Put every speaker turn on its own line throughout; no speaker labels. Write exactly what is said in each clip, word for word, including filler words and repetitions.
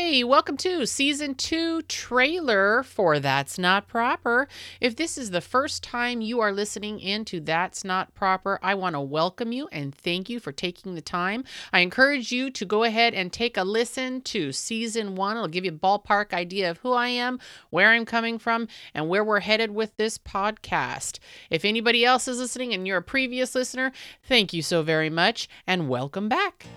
Hey, welcome to season two trailer for That's Not Proper. If this is the first time you are listening in to That's Not Proper, I want to welcome you and thank you for taking the time. I encourage you to go ahead and take a listen to season one. It'll give you a ballpark idea of who I am, where I'm coming from, and where we're headed with this podcast. If anybody else is listening and you're a previous listener, thank you so very much and welcome back.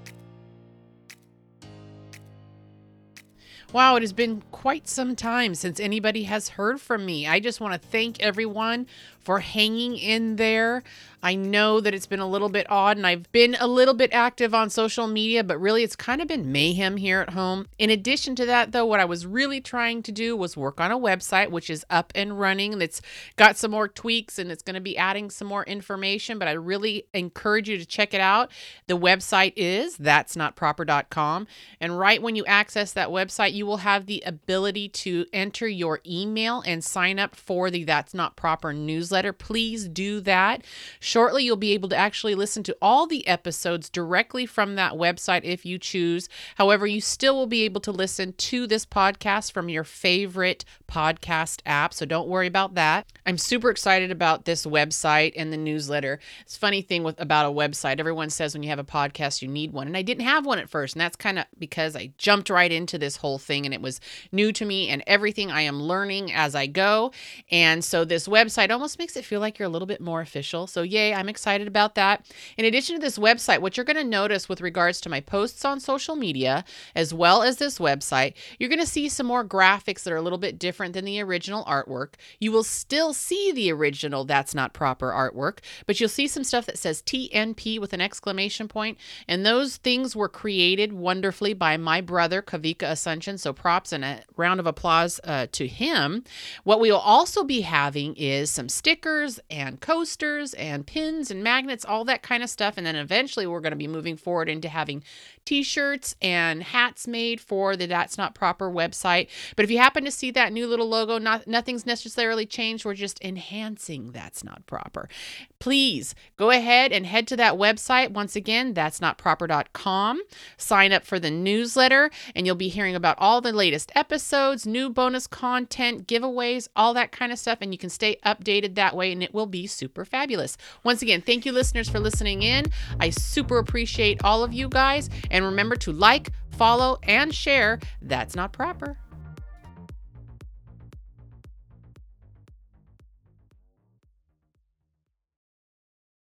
Wow, it has been quite some time since anybody has heard from me. I just want to thank everyone for hanging in there. I know that it's been a little bit odd and I've been a little bit active on social media, but really it's kind of been mayhem here at home. In addition to that, though, what I was really trying to do was work on a website, which is up and running, and it's got some more tweaks and it's going to be adding some more information, but I really encourage you to check it out. The website is that's not proper dot com, and right when you access that website, you will have the ability to enter your email and sign up for the That's Not Proper newsletter. Please do that. Shortly, you'll be able to actually listen to all the episodes directly from that website if you choose. However, you still will be able to listen to this podcast from your favorite podcast app, so don't worry about that. I'm super excited about this website and the newsletter. It's a funny thing with about a website. Everyone says when you have a podcast, you need one, and I didn't have one at first, and that's kind of because I jumped right into this whole thing, and it was new to me, and everything I am learning as I go, and so this website almost makes it feel like you're a little bit more official, so yay, I'm excited about that. In addition to this website, what you're going to notice with regards to my posts on social media, as well as this website, you're going to see some more graphics that are a little bit different than the original artwork. You will still see the original That's Not Proper artwork, but you'll see some stuff that says T N P with an exclamation point, and those things were created wonderfully by my brother, Kavika Asuncion, so props and a round of applause uh, to him. What we will also be having is some stickers and coasters and pins and magnets, all that kind of stuff. And then eventually we're going to be moving forward into having t-shirts and hats made for the That's Not Proper website. But if you happen to see that new little logo, not, nothing's necessarily changed. We're just enhancing That's Not Proper. Please go ahead and head to that website. Once again, that's not proper dot com. Sign up for the newsletter and you'll be hearing about all the latest episodes, new bonus content, giveaways, all that kind of stuff. And you can stay updated that way and it will be super fabulous. Once again, thank you listeners for listening in. I super appreciate all of you guys. And remember to like, follow, and share That's Not Proper.